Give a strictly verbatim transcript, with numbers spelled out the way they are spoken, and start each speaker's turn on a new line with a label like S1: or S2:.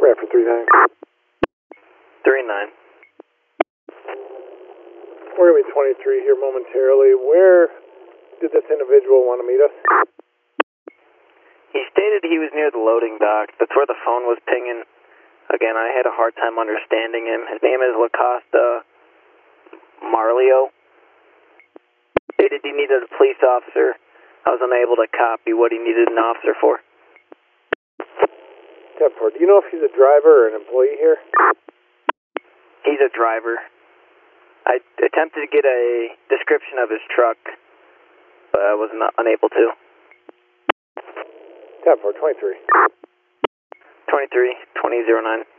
S1: Bradford three nine.
S2: three nine.
S1: We're going to be twenty-three here momentarily. Where did this individual want to meet us?
S2: He stated he was near the loading dock. That's where the phone was pinging. Again, I had a hard time understanding him. His name is Lacosta Marlio. Stated he needed a police officer. I was unable to copy what he needed an officer for.
S1: ten four, do you know if he's a driver or an employee here?
S2: He's a driver. I attempted to get a description of his truck, but I was not unable to.
S1: ten four, twenty-three.
S2: twenty-three, twenty oh nine.